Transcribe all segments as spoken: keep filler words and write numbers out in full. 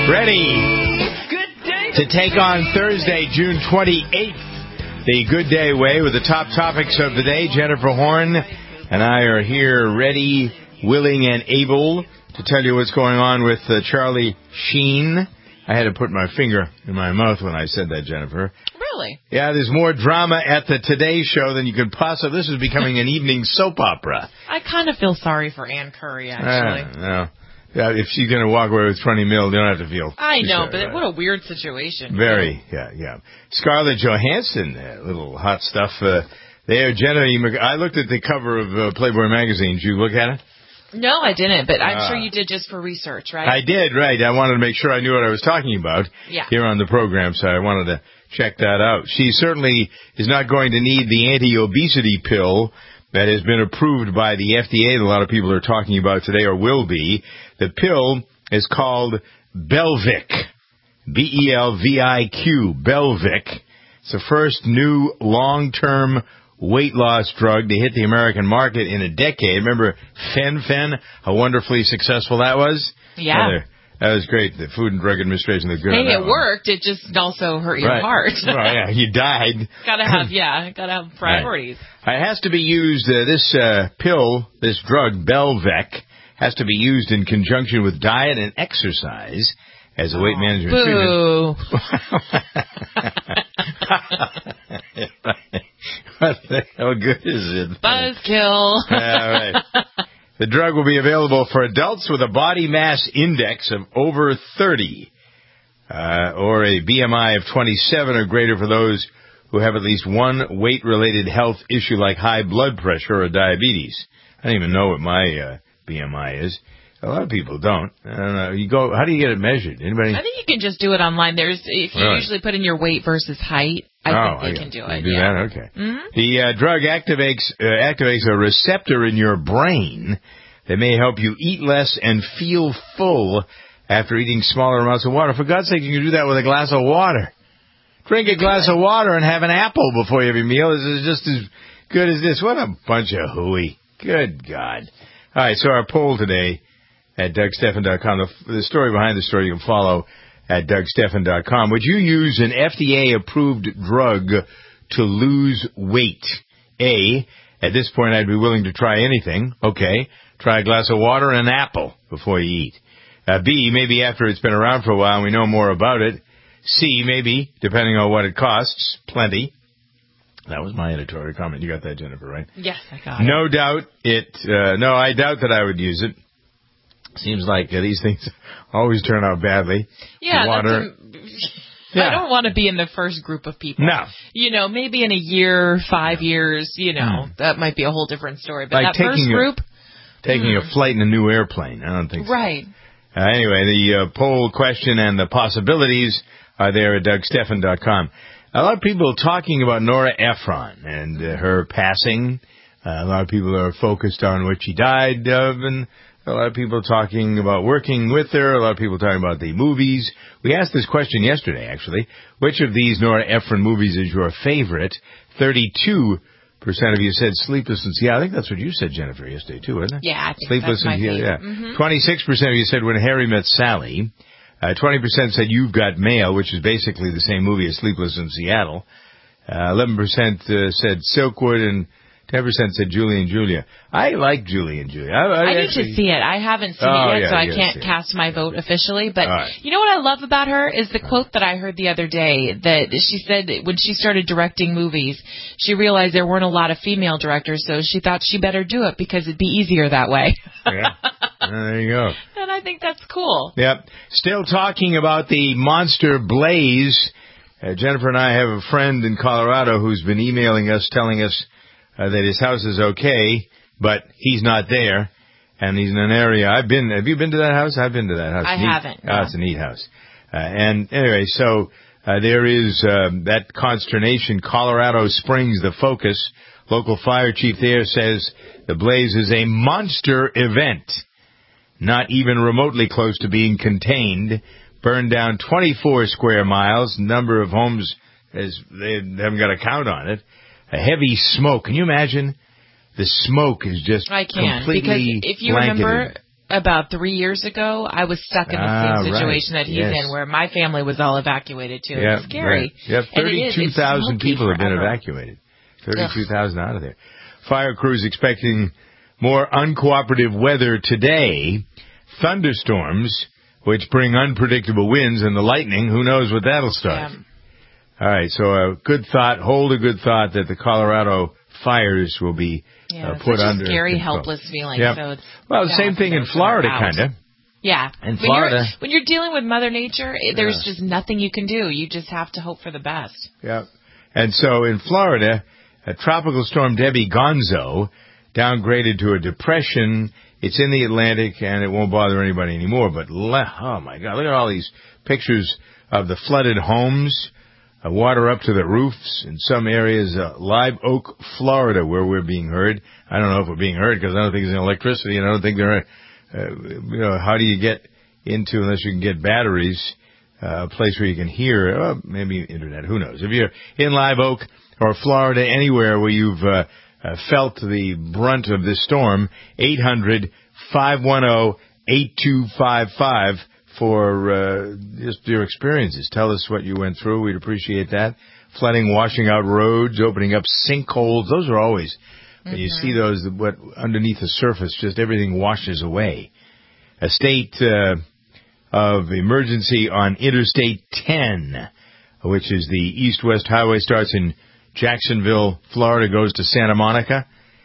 Ready to take on Thursday, June twenty-eighth, the Good Day Way with the top topics of the day. Jennifer Horn and I are here ready, willing, and able to tell you what's going on with uh, Charlie Sheen. I had to put my finger in my mouth when I said that, Jennifer. Really? Yeah, there's more drama at the Today Show than you could possibly... This is becoming an evening soap opera. I kind of feel sorry for Ann Curry, actually. Uh, no. Yeah, if she's going to walk away with twenty mil, you don't have to feel... I know, sorry, but right? what a weird situation. Very, yeah, yeah. Scarlett Johansson, uh, little hot stuff uh, there. Jenna, I looked at the cover of uh, Playboy magazine. Did you look at it? No, I didn't, but I'm uh, sure you did just for research, right? I did, right. I wanted to make sure I knew what I was talking about yeah. here on the program, so I wanted to check that out. She certainly is not going to need the anti-obesity pill that has been approved by the F D A that a lot of people are talking about today, or will be. The pill is called Belviq, B E L V I Q, Belviq. It's the first new long-term weight loss drug to hit the American market in a decade. Remember Fen-Phen, how wonderfully successful that was? Yeah. Another, that was great. The Food and Drug Administration looked good hey, on that it one. worked. It just also hurt your right. heart. Well, yeah, you died. Gotta have, yeah, gotta have priorities. Right. It has to be used, uh, this uh, pill, this drug, Belviq, has to be used in conjunction with diet and exercise as a weight oh, management boo. treatment. What the hell good is it? Buzzkill. All right. The drug will be available for adults with a body mass index of over thirty, uh, or a B M I of twenty-seven or greater for those who have at least one weight-related health issue like high blood pressure or diabetes. I don't even know what my uh, B M I is. A lot of people don't. I don't know. You go. How do you get it measured? Anybody? I think you can just do it online. There's if you really? usually put in your weight versus height. I oh, think they I can do you it. Do yeah. that? Okay. Mm-hmm. The uh, drug activates uh, activates a receptor in your brain that may help you eat less and feel full after eating smaller amounts of water. For God's sake, you can do that with a glass of water. Drink a glass of water and have an apple before you have your meal. This is just as good as this. What a bunch of hooey. Good God. All right, so our poll today at Doug Stephan dot com. The, the story behind the story you can follow at Doug Stephan dot com. Would you use an F D A-approved drug to lose weight? A, at this point I'd be willing to try anything. Okay, try a glass of water and an apple before you eat. Uh, B, maybe after it's been around for a while and we know more about it. C, maybe, depending on what it costs, plenty. That was my editorial comment. You got that, Jennifer, right? Yes, I got it. No doubt it, uh, no, I doubt that I would use it. Seems like uh, these things always turn out badly. Yeah, water. That's a, yeah. I don't want to be in the first group of people. No. You know, maybe in a year, five no. years, you know, mm. that might be a whole different story. But like that first a, group? Taking mm. a flight in a new airplane. I don't think so. Right. Uh, anyway, the uh, poll question and the possibilities are there at Doug Stephan dot com. A lot of people talking about Nora Ephron and uh, her passing. Uh, a lot of people are focused on what she died of, and a lot of people talking about working with her. A lot of people talking about the movies. We asked this question yesterday, actually. Which of these Nora Ephron movies is your favorite? thirty-two percent of you said Sleepless in Seattle. I think that's what you said, Jennifer, yesterday, too, wasn't it? Yeah, I think Sleepless that's my in Seattle, favorite. yeah. Mm-hmm. twenty-six percent of you said When Harry Met Sally. Uh, twenty percent said You've Got Mail, which is basically the same movie as Sleepless in Seattle. Uh, eleven percent uh, said Silkwood, and ten percent said Julie and Julia. I like Julie and Julia. I, I, I need actually, to see it. I haven't seen oh, it yet, yeah, so I you can't cast my vote officially. But right. you know what I love about her is the quote that I heard the other day that she said when she started directing movies, she realized there weren't a lot of female directors, so she thought she better do it because it'd be easier that way. Yeah. There you go. And I think that's cool. Yep. Still talking about the monster blaze. Uh, Jennifer and I have a friend in Colorado who's been emailing us telling us uh, that his house is okay, but he's not there, and he's in an area. I've been. Have you been to that house? I've been to that house. I neat. haven't. Oh, no. It's a neat house. Uh, and anyway, so uh, there is uh, that consternation. Colorado Springs, the focus. Local fire chief there says the blaze is a monster event, not even remotely close to being contained. Burned down twenty-four square miles. Number of homes, as they haven't got a count on it. A heavy smoke. Can you imagine? The smoke is just I can, completely because if you blanketed. remember, about three years ago, I was stuck in the ah, same situation right. that he's yes. in, where my family was all evacuated too. Yep, It's scary. Right. Yep, thirty-two thousand people have been forever. evacuated. thirty-two thousand out of there. Fire crews expecting more uncooperative weather today. Thunderstorms, which bring unpredictable winds, and the lightning. Who knows what that'll start? Yeah. All right, so a good thought. Hold a good thought that the Colorado fires will be yeah, uh, put such under a scary, control. helpless feeling. Yep. So it's well, the same thing in Florida, kind of. Yeah. In when Florida. You're, when you're dealing with Mother Nature, there's yeah. just nothing you can do. You just have to hope for the best. Yeah. And so in Florida, a tropical storm Debbie Gonzo downgraded to a depression. It's in the Atlantic, and it won't bother anybody anymore. But, le- oh, my God, look at all these pictures of the flooded homes, uh, water up to the roofs in some areas. Uh, Live Oak, Florida, where we're being heard. I don't know if we're being heard because I don't think there's any electricity, and I don't think there are, uh, you know, how do you get into, unless you can get batteries, uh, a place where you can hear, uh, maybe internet, who knows. If you're in Live Oak or Florida, anywhere where you've uh, uh, felt the brunt of this storm, eight hundred, five one zero, eight two five five for uh, just your experiences. Tell us what you went through. We'd appreciate that. Flooding, washing out roads, opening up sinkholes. Those are always, when mm-hmm. you see those, what underneath the surface, just everything washes away. A state uh, of emergency on Interstate ten, which is the east-west highway, starts in Jacksonville, Florida, goes to Santa Monica.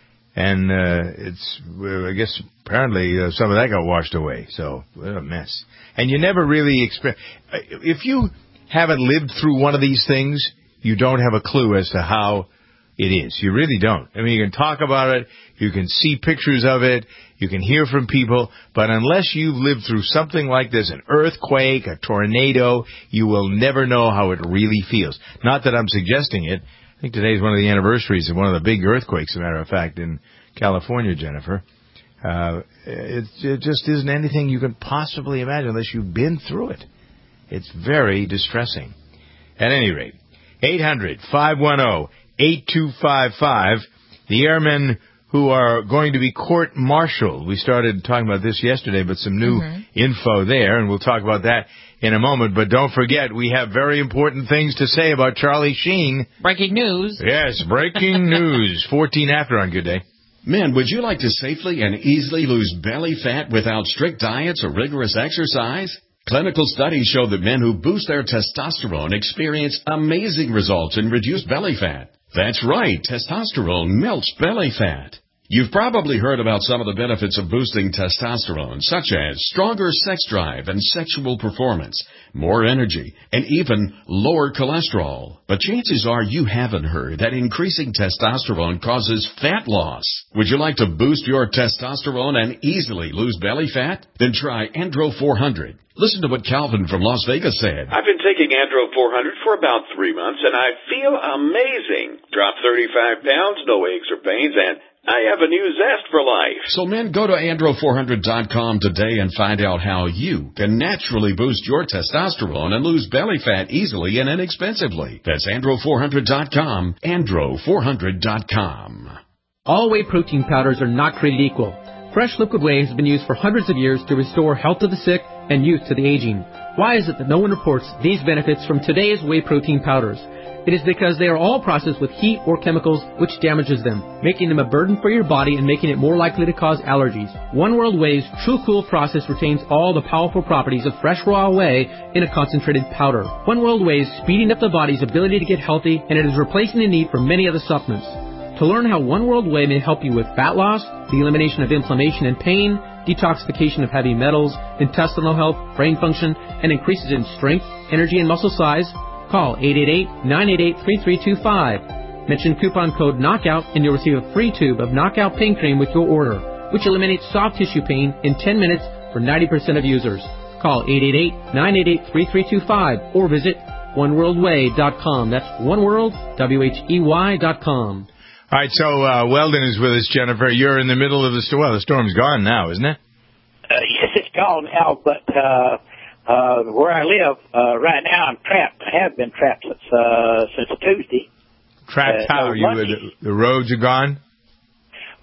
And uh, it's, I guess, apparently uh, some of that got washed away. So, what a mess. And you never really expect, if you haven't lived through one of these things, you don't have a clue as to how it is. You really don't. I mean, you can talk about it, you can see pictures of it, you can hear from people, but unless you've lived through something like this, an earthquake, a tornado, you will never know how it really feels. Not that I'm suggesting it. I think today's one of the anniversaries of one of the big earthquakes, as a matter of fact, in California, Jennifer. Uh, it, it just isn't anything you can possibly imagine unless you've been through it. It's very distressing. At any rate, eight hundred, five one zero, eight two five five, the airmen who are going to be court-martialed. We started talking about this yesterday, but some new mm-hmm. info there, and we'll talk about that in a moment. But don't forget, we have very important things to say about Charlie Sheen. Breaking news. Yes, breaking news. fourteen after on Good Day. Men, would you like to safely and easily lose belly fat without strict diets or rigorous exercise? Clinical studies show that men who boost their testosterone experience amazing results in reduced belly fat. That's right, testosterone melts belly fat. You've probably heard about some of the benefits of boosting testosterone, such as stronger sex drive and sexual performance, more energy, and even lower cholesterol. But chances are you haven't heard that increasing testosterone causes fat loss. Would you like to boost your testosterone and easily lose belly fat? Then try Andro four hundred. Listen to what Calvin from Las Vegas said. I've been taking Andro four hundred for about three months, and I feel amazing. Dropped thirty-five pounds, no aches or pains, and I have a new zest for life. So men, go to andro four hundred dot com today and find out how you can naturally boost your testosterone and lose belly fat easily and inexpensively. That's andro four hundred dot com, andro four hundred dot com. All whey protein powders are not created equal. Fresh liquid whey has been used for hundreds of years to restore health to the sick and youth to the aging. Why is it that no one reports these benefits from today's whey protein powders? It is because they are all processed with heat or chemicals which damages them, making them a burden for your body and making it more likely to cause allergies. One World Whey's True Cool process retains all the powerful properties of fresh raw whey in a concentrated powder. One World Whey is speeding up the body's ability to get healthy, and it is replacing the need for many other supplements. To learn how One World Whey may help you with fat loss, the elimination of inflammation and pain, detoxification of heavy metals, intestinal health, brain function, and increases in strength, energy, and muscle size, call eight eight eight, nine eight eight, three three two five. Mention coupon code KNOCKOUT and you'll receive a free tube of Knockout Pain Cream with your order, which eliminates soft tissue pain in ten minutes for ninety percent of users. Call eight eight eight, nine eight eight, three three two five or visit one world way dot com. That's oneworld, W H E Y dot com. All right, so uh, Weldon is with us, Jennifer. You're in the middle of the storm. Well, the storm's gone now, isn't it? Uh, yes, it's gone now, but uh, uh, where I live uh, right now, I'm trapped. I have been trapped since uh, since Tuesday. Trapped uh, how? no, Are you? The, the roads are gone?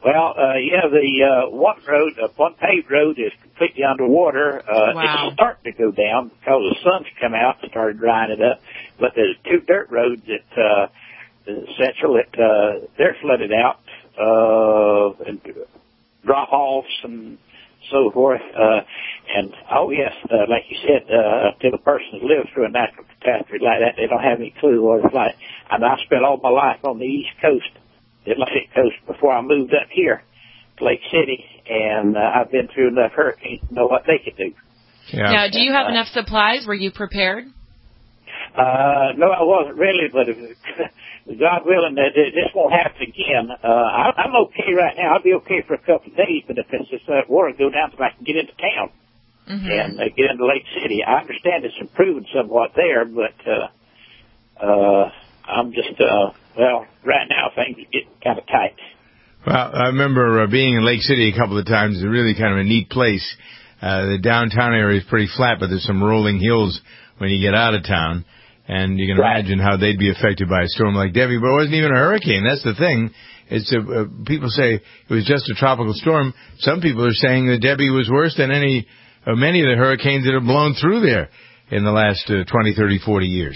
Well, uh, yeah, the uh, one road, uh, one paved road is completely underwater. Uh, Wow. It's starting to go down because the sun's come out and started drying it up. But there's two dirt roads that, uh, Central that, uh, they're flooded out, uh, and drop-offs and so forth. Uh, and, oh yes, uh, like you said, uh, until a person lives through a natural catastrophe like that, they don't have any clue what it's like. I mean, I spent all my life on the East Coast, the Atlantic Coast, before I moved up here to Lake City, and uh, I've been through enough hurricanes to know what they could do. Yeah. Now, do you have Uh, enough supplies? Were you prepared? Uh, no, I wasn't really, but if, God willing, that this won't happen again. Uh, I, I'm okay right now. I'll be okay for a couple of days, but if it's just uh, water go down, so I can get into town Mm-hmm. and uh, get into Lake City. I understand it's improving somewhat there, but uh, uh, I'm just, uh, well, right now things are getting kind of tight. Well, I remember uh, being in Lake City a couple of times. It's really kind of a neat place. Uh, the downtown area is pretty flat, but there's some rolling hills when you get out of town. And you can Right. imagine how they'd be affected by a storm like Debbie. But it wasn't even a hurricane. That's the thing. It's a, uh, people say it was just a tropical storm. Some people are saying that Debbie was worse than any, uh, many of the hurricanes that have blown through there in the last uh, twenty, thirty, forty years.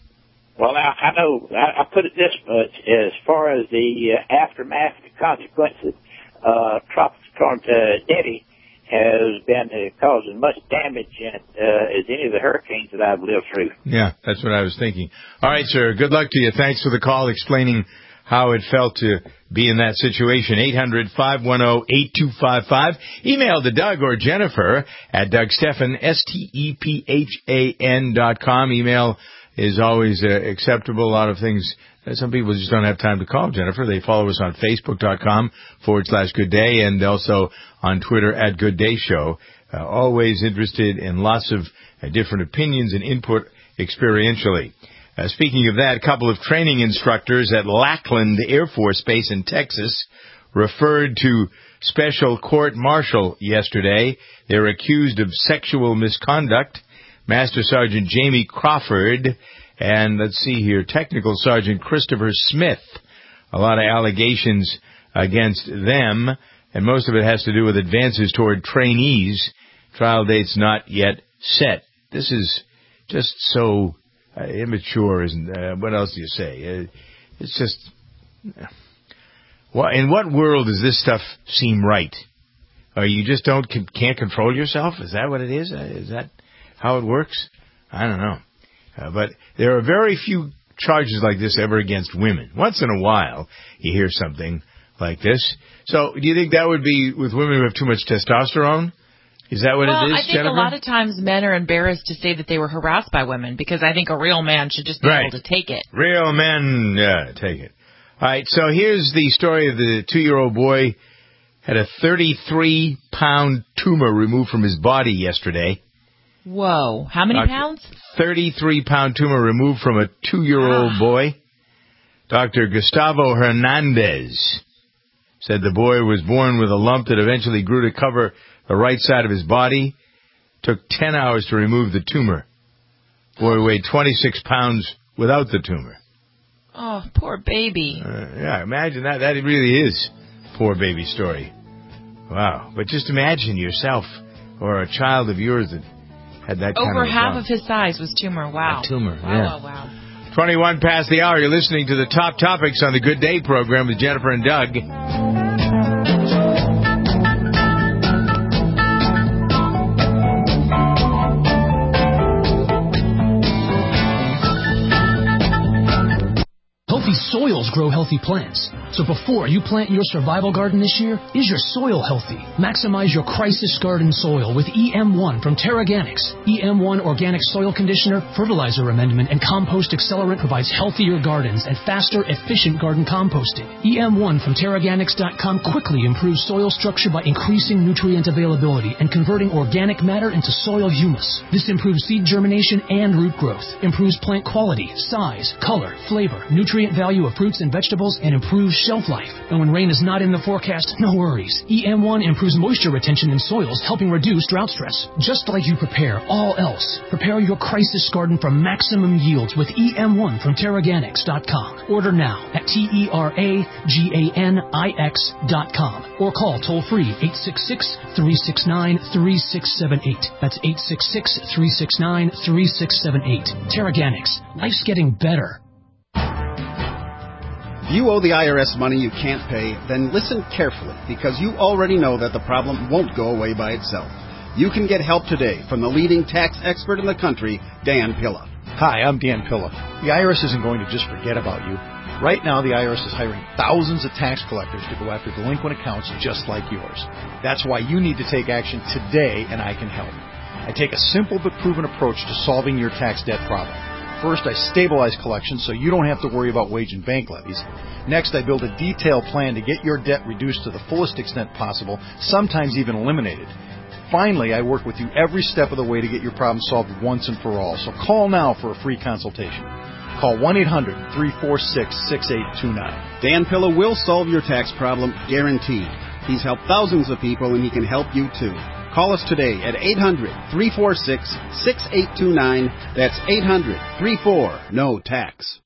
Well, I, I know, I, I put it this much, as far as the uh, aftermath, the consequences, uh, Tropical Storm uh, Debbie has been uh, causing much damage in it, uh, as any of the hurricanes that I've lived through. Yeah, that's what I was thinking. All right, sir. Good luck to you. Thanks for the call explaining how it felt to be in that situation. eight hundred, five one zero, eight two five five. Email to Doug or Jennifer at Doug Stephan, S T E P H A N dot com. Email is always uh, acceptable. A lot of things, uh, some people just don't have time to call Jennifer. They follow us on Facebook.com forward slash Good Day and also on Twitter at Good Day Show. Uh, always interested in lots of uh, different opinions and input experientially. Uh, speaking of that, a couple of training instructors at Lackland Air Force Base in Texas referred to special court-martial yesterday. They're accused of sexual misconduct. Master Sergeant Jamie Crawford and, let's see here, Technical Sergeant Christopher Smith. A lot of allegations against them, and most of it has to do with advances toward trainees. Trial dates not yet set. This is just so uh, immature, isn't uh, what else do you say? Uh, it's just... Uh, well, in what world does this stuff seem right? Or you just don't can't control yourself? Is that what it is? Uh, is that how it works? I don't know. Uh, but there are very few charges like this ever against women. Once in a while, you hear something like this. So do you think that would be with women who have too much testosterone? Is that what well, it is, I think Jennifer? a lot of times men are embarrassed to say that they were harassed by women because I think a real man should just be Right. able to take it. Real men, yeah, take it. All right, so here's the story of the two-year-old boy had a thirty-three pound tumor removed from his body yesterday. Whoa. How many Doctor, pounds? thirty-three pound tumor removed from a two-year-old Ah. boy. Doctor Gustavo Hernandez said the boy was born with a lump that eventually grew to cover the right side of his body. Took ten hours to remove the tumor. Boy weighed twenty-six pounds without the tumor. Oh, poor baby. Uh, yeah, imagine that. That really is a poor baby story. Wow. But just imagine yourself or a child of yours that had that kind Over of a half problem. of his size was tumor. Wow. A tumor, wow, yeah. Wow, wow. twenty-one past the hour. You're listening to the Top Topics on the Good Day program with Jennifer and Doug. Healthy soils grow healthy plants. So before you plant your survival garden this year, is your soil healthy? Maximize your crisis garden soil with E M one from Terraganics. E M one Organic Soil Conditioner, Fertilizer Amendment, and Compost Accelerant provides healthier gardens and faster, efficient garden composting. E M one from Terraganics dot com quickly improves soil structure by increasing nutrient availability and converting organic matter into soil humus. This improves seed germination and root growth, improves plant quality, size, color, flavor, nutrient value of fruit fruits and vegetables and improves shelf life. And when rain is not in the forecast, no worries. E M one improves moisture retention in soils, helping reduce drought stress. Just like you prepare all else, prepare your crisis garden for maximum yields with E M one from Terraganics dot com. Order now at T E R A G A N I X dot com or call toll-free eight six six, three six nine, three six seven eight. That's eight six six, three six nine, three six seven eight. Terraganics. Life's getting better. If you owe the I R S money you can't pay, then listen carefully, because you already know that the problem won't go away by itself. You can get help today from the leading tax expert in the country, Dan Pilla. Hi, I'm Dan Pilla. The I R S isn't going to just forget about you. Right now, the I R S is hiring thousands of tax collectors to go after delinquent accounts just like yours. That's why you need to take action today, and I can help. I take a simple but proven approach to solving your tax debt problem. First, I stabilize collections so you don't have to worry about wage and bank levies. Next, I build a detailed plan to get your debt reduced to the fullest extent possible, sometimes even eliminated. Finally, I work with you every step of the way to get your problem solved once and for all. So call now for a free consultation. Call one eight hundred, three four six, six eight two nine. Dan Pilla will solve your tax problem, guaranteed. He's helped thousands of people, and he can help you too. Call us today at eight hundred, three four six, six eight two nine. That's eight hundred, three four, N O tax.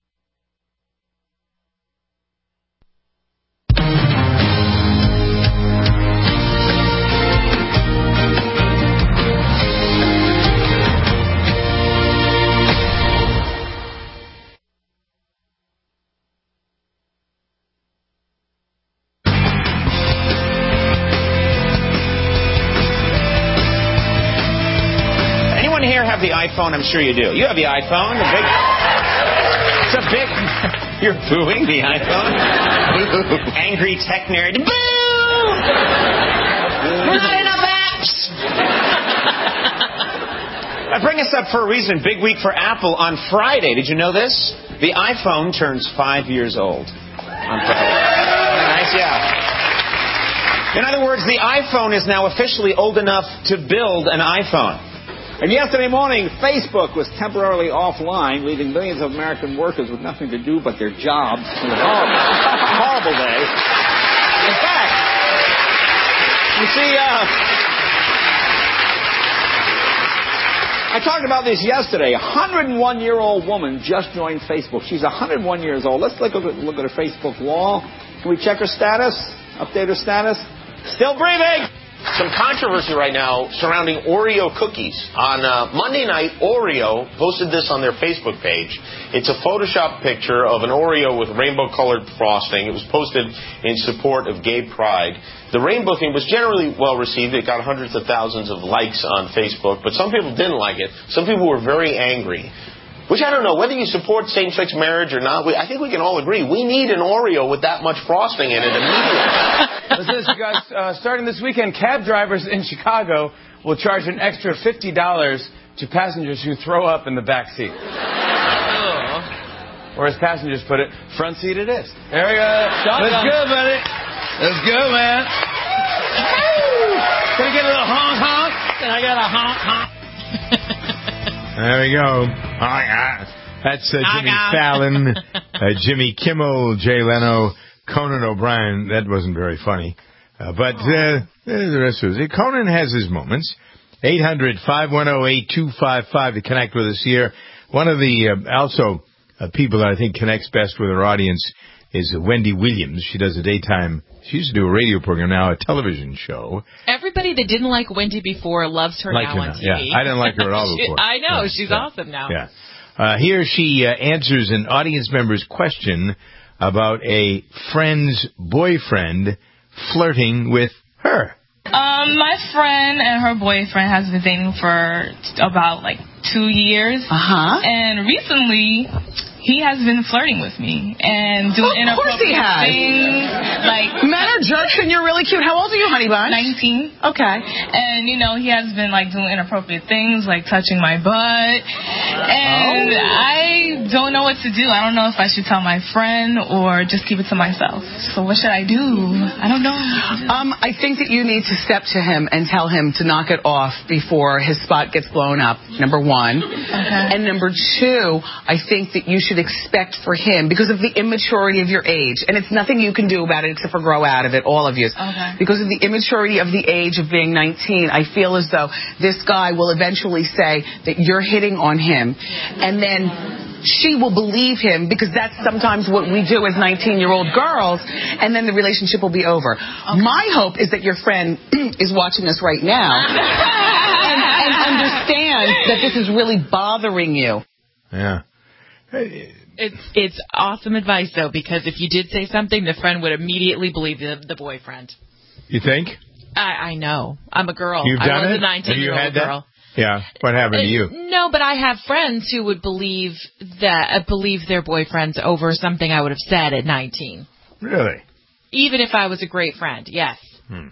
Here have the iPhone? I'm sure you do. You have the iPhone. The big, it's a big. You're booing the iPhone. Angry tech nerd. Boo! Not enough apps. I bring us up for a reason. Big week for Apple on Friday. Did you know this? The iPhone turns five years old on Friday. Nice, yeah. In other words, the iPhone is now officially old enough to build an iPhone. And yesterday morning, Facebook was temporarily offline, leaving millions of American workers with nothing to do but their jobs. It was a horrible, horrible day. In fact, you see, uh, I talked about this yesterday. A one hundred one year old woman just joined Facebook. She's one hundred one years old. Let's look at, look at her Facebook wall. Can we check her status? Update her status? Still breathing! Some controversy right now surrounding Oreo cookies. On uh, Monday night, Oreo posted this on their Facebook page. It's a Photoshop picture of an Oreo with rainbow-colored frosting. It was posted in support of gay pride. The rainbow thing was generally well received. It got hundreds of thousands of likes on Facebook, but some people didn't like it. Some people were very angry. Which I don't know, whether you support same-sex marriage or not, we, I think we can all agree, we need an Oreo with that much frosting in it immediately. Listen to this, you guys. Uh, starting this weekend, cab drivers in Chicago will charge an extra fifty dollars to passengers who throw up in the back seat. Or as passengers put it, front seat it is. There we go. Let's go, buddy. Let's go, man. Can I get a little honk-honk? Can I get a honk-honk? There we go. That's uh, Jimmy Fallon, uh, Jimmy Kimmel, Jay Leno, Conan O'Brien. That wasn't very funny. Uh, but uh, the rest was it. Conan has his moments. eight hundred, five one zero, eight two five five to connect with us here. One of the uh, also uh, people that I think connects best with her audience is uh, Wendy Williams. She does a daytime, she used to do a radio program, now a television show. Everybody that didn't like Wendy before loves her like now her on now. T V. Yeah, I didn't like her at all before. I know, yeah, she's yeah, awesome now. Yeah. Uh, here she uh, answers an audience member's question about a friend's boyfriend flirting with her. Um, my friend and her boyfriend has been dating for about like two years. Uh-huh. And recently, he has been flirting with me and doing well, of course he inappropriate has. things. Like men are jerks and you're really cute. How old are you, honey bun? nineteen. Okay. And you know, he has been like doing inappropriate things, like touching my butt. And oh. I don't know what to do. I don't know if I should tell my friend or just keep it to myself. So what should I do? I don't know. Um, I think that you need to step to him and tell him to knock it off before his spot gets blown up, number one. Okay. And number two, I think that you should expect for him, because of the immaturity of your age, and it's nothing you can do about it except for grow out of it, all of you. Okay. Because of the immaturity of the age of being nineteen, I feel as though this guy will eventually say that you're hitting on him, and then she will believe him, because that's sometimes what we do as nineteen-year-old girls, and then the relationship will be over. Okay. My hope is that your friend is watching us right now and, and understands that this is really bothering you. Yeah. It's it's awesome advice, though, because if you did say something, the friend would immediately believe the, the boyfriend. You think? I, I know. I'm a girl. You've I done was it? a nineteen-year-old girl. Yeah. What happened to you? Uh, no, but I have friends who would believe that uh, believe their boyfriends over something I would have said at nineteen. Really? Even if I was a great friend, yes. Hmm.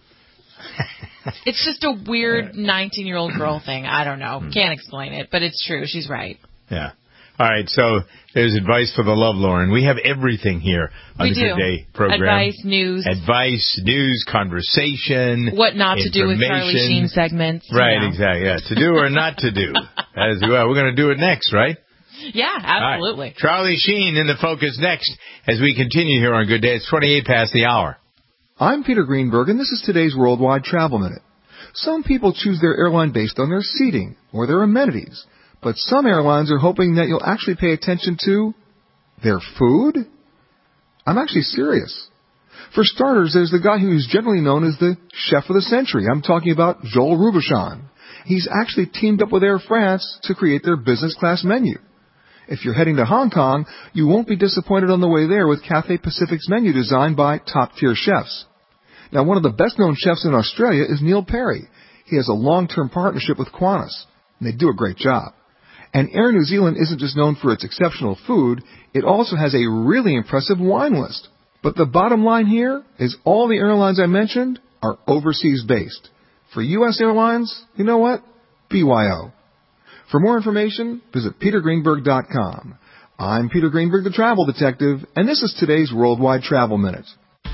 It's just a weird nineteen-year-old girl thing. I don't know. Can't explain it, but it's true. She's right. Yeah. All right, so there's advice for the Lovelorn. We have everything here on we the do. Good Day program. Advice, news. Advice, news, conversation. What not to do with Charlie Sheen segments. Right, you know. exactly. Yeah, to do or not to do. As well. We're going to do it next, right? Yeah, absolutely. Right. Charlie Sheen in the focus next as we continue here on Good Day. It's twenty-eight past the hour. I'm Peter Greenberg, and this is today's Worldwide Travel Minute. Some people choose their airline based on their seating or their amenities. But some airlines are hoping that you'll actually pay attention to their food? I'm actually serious. For starters, there's the guy who's generally known as the chef of the century. I'm talking about Joel Robuchon. He's actually teamed up with Air France to create their business class menu. If you're heading to Hong Kong, you won't be disappointed on the way there with Cathay Pacific's menu designed by top-tier chefs. Now, one of the best-known chefs in Australia is Neil Perry. He has a long-term partnership with Qantas, and they do a great job. And Air New Zealand isn't just known for its exceptional food, it also has a really impressive wine list. But the bottom line here is all the airlines I mentioned are overseas-based. For U S airlines, you know what? B Y O. For more information, visit peter greenberg dot com. I'm Peter Greenberg, the Travel Detective, and this is today's Worldwide Travel Minute.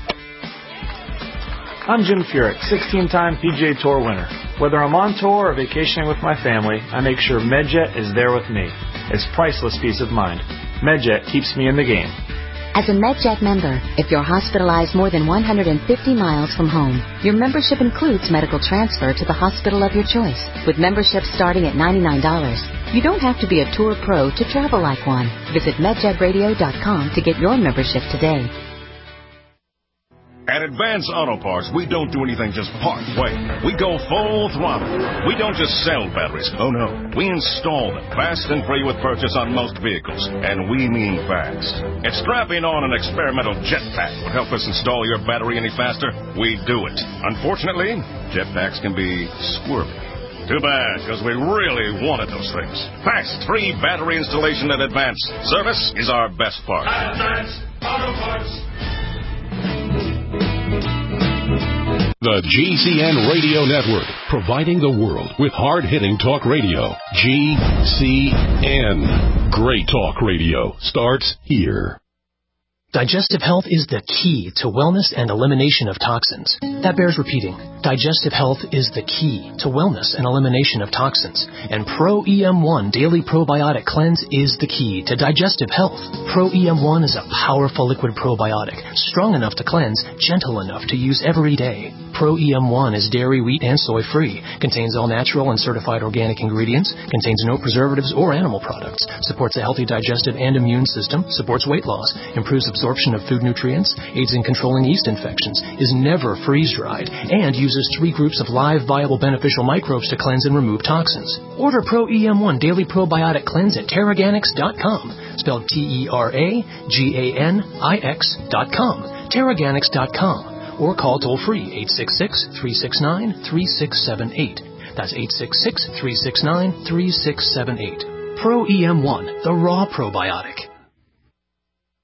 I'm Jim Furyk, sixteen-time P G A Tour winner. Whether I'm on tour or vacationing with my family, I make sure MedJet is there with me. It's priceless peace of mind. MedJet keeps me in the game. As a MedJet member, if you're hospitalized more than one hundred fifty miles from home, your membership includes medical transfer to the hospital of your choice, with membership starting at ninety-nine dollars. You don't have to be a tour pro to travel like one. Visit med jet radio dot com to get your membership today. At Advance Auto Parts, we don't do anything just part way. We go full throttle. We don't just sell batteries. Oh, no. We install them fast and free with purchase on most vehicles. And we mean fast. If strapping on an experimental jetpack would help us install your battery any faster, we'd do it. Unfortunately, jetpacks can be squirmy. Too bad, because we really wanted those things. Fast, free battery installation at Advance. Service is our best part. Advance Auto Parts. The G C N Radio Network, providing the world with hard-hitting talk radio. G C N. Great talk radio starts here. Digestive health is the key to wellness and elimination of toxins. That bears repeating. Digestive health is the key to wellness and elimination of toxins. And Pro E M one Daily Probiotic Cleanse is the key to digestive health. Pro E M one is a powerful liquid probiotic, strong enough to cleanse, gentle enough to use every day. Pro E M one is dairy, wheat, and soy-free, contains all natural and certified organic ingredients, contains no preservatives or animal products, supports a healthy digestive and immune system, supports weight loss, improves absorption of food nutrients, aids in controlling yeast infections, is never freeze-dried, and uses three groups of live, viable, beneficial microbes to cleanse and remove toxins. Order Pro E M one Daily Probiotic Cleanse at Teraganix dot com, spelled T E R A G A N I X dot com, Teraganix dot com, or call toll-free eight six six, three six nine, three six seven eight. That's eight six six, three six nine, three six seven eight. Pro E M one, the raw probiotic.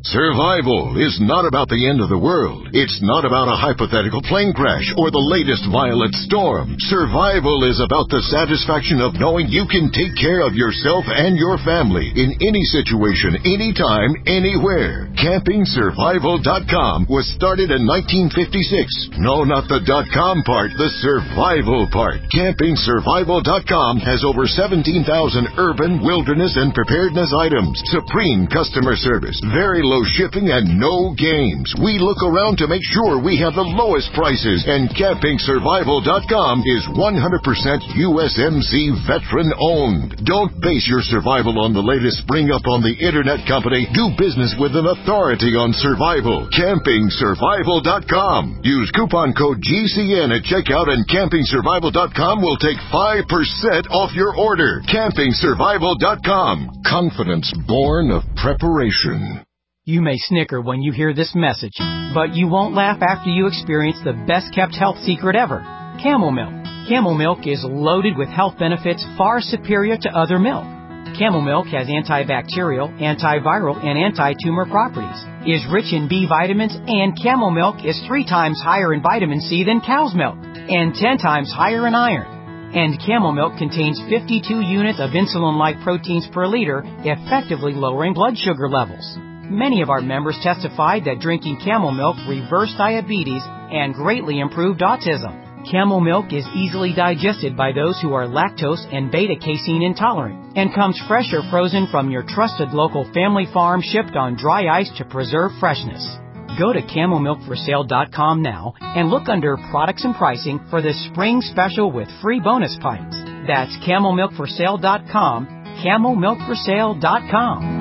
Survival is not about the end of the world. It's not about a hypothetical plane crash or the latest violent storm. Survival is about the satisfaction of knowing you can take care of yourself and your family in any situation, anytime, anywhere. Camping Survival dot com was started in nineteen fifty-six. No, not the .com part, the survival part. Camping Survival dot com has over seventeen thousand urban, wilderness, and preparedness items. Supreme customer service, very low shipping, and no games. We look around to make sure we have the lowest prices, and Camping Survival dot com is one hundred percent U S M C veteran-owned. Don't base your survival on the latest spring-up on the Internet company. Do business with an authority on survival. Camping Survival dot com. Use coupon code G C N at checkout, and Camping Survival dot com will take five percent off your order. Camping Survival dot com. Confidence born of preparation. You may snicker when you hear this message, but you won't laugh after you experience the best-kept health secret ever, Camel Milk. Camel Milk is loaded with health benefits far superior to other milk. Camel Milk has antibacterial, antiviral, and anti-tumor properties, is rich in B vitamins, and Camel Milk is three times higher in vitamin C than cow's milk, and ten times higher in iron. And Camel Milk contains fifty-two units of insulin-like proteins per liter, effectively lowering blood sugar levels. Many of our members testified that drinking Camel Milk reversed diabetes and greatly improved autism. Camel Milk is easily digested by those who are lactose and beta-casein intolerant and comes fresh or frozen from your trusted local family farm, shipped on dry ice to preserve freshness. Go to camel milk for sale dot com now and look under products and pricing for this spring special with free bonus pints. That's camel milk for sale dot com, camel milk for sale dot com.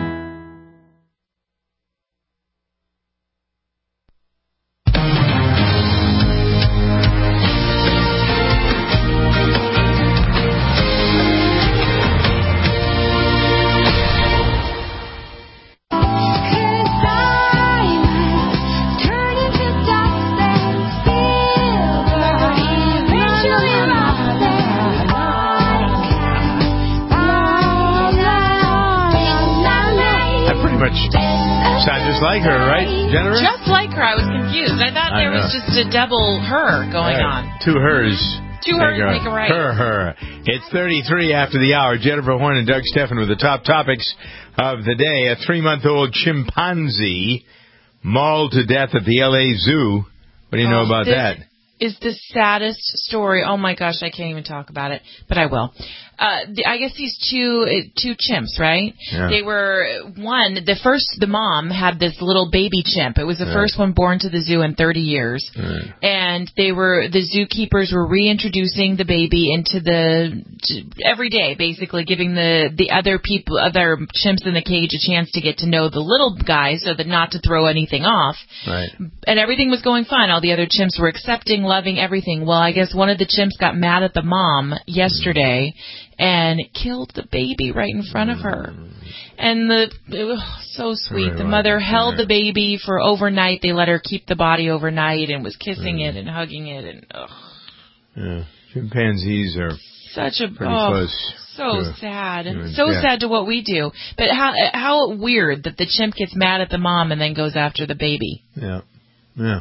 Sound just like her, right, Jennifer? Just like her. I was confused. I thought I there know. was just a double her going Right. on. Two hers. Two hers make a right. Her, her. It's thirty-three after the hour. Jennifer Horn and Doug Steffen with the top topics of the day. A three-month-old chimpanzee mauled to death at the L A Zoo. What do you know Oh, about this that? Is the saddest story. Oh my gosh, I can't even talk about it, but I will. Uh, the, I guess these two uh, two chimps, right? Yeah. They were one. The first, the mom had this little baby chimp. It was the Right. first one born to the zoo in thirty years, Right. and they were the zookeepers were reintroducing the baby into the every day, basically giving the the other people, other chimps in the cage, a chance to get to know the little guy, so that not to throw anything off. Right. And everything was going fine. All the other chimps were accepting, loving everything. Well, I guess one of the chimps got mad at the mom yesterday and killed the baby right in front of her. And the it was so sweet. The mother held the baby for overnight. They let her keep the body overnight and was kissing it and hugging it. And ugh, Yeah. Chimpanzees are such a pretty oh, close. so to sad. human So death. sad to what we do. But how how weird that the chimp gets mad at the mom and then goes after the baby. Yeah. Yeah.